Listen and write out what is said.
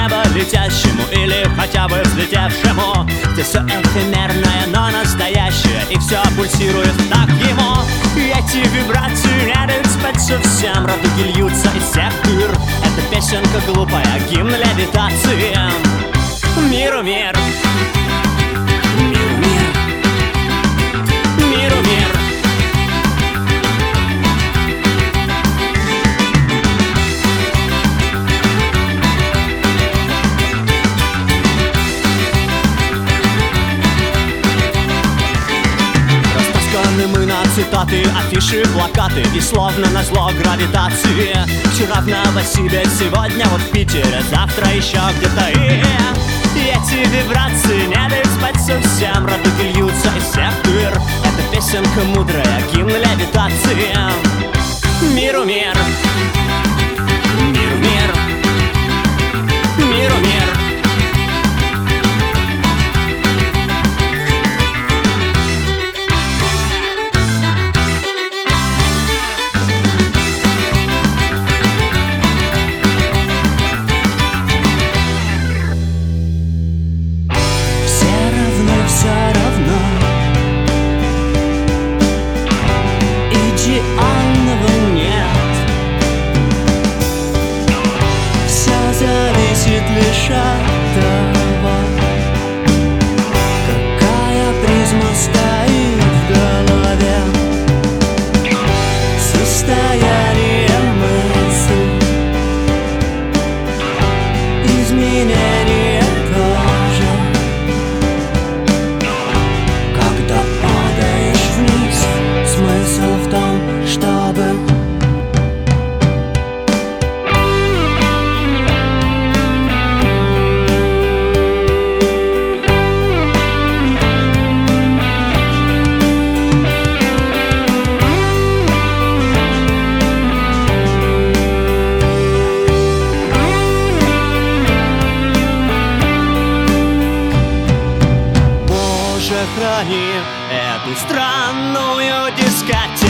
небо летящему или хотя бы взлетевшему, где все эфемерное, но настоящее, и все пульсирует так ему. И эти вибрации не дают спать совсем, радуги льются из всех дыр. Эта песенка глупая, гимн левитации. Миру мир, миру мир, миру мир. Растасканы мы на цитаты, афиши, плакаты, и словно назло гравитации. Вчера в Новосибе, сегодня вот в Питере, завтра еще где-то. И эти вибрации не дают спать совсем, радуги льются из всех дыр. Эта песенка мудрая, гимн левитации. Миру мир, миру мир, миру мир. Лишь от того, какая призма стоит в голове, состояние мысли, изменение тоже. Когда падаешь вниз, смысл в том, чтобы храни эту странную дискотеку.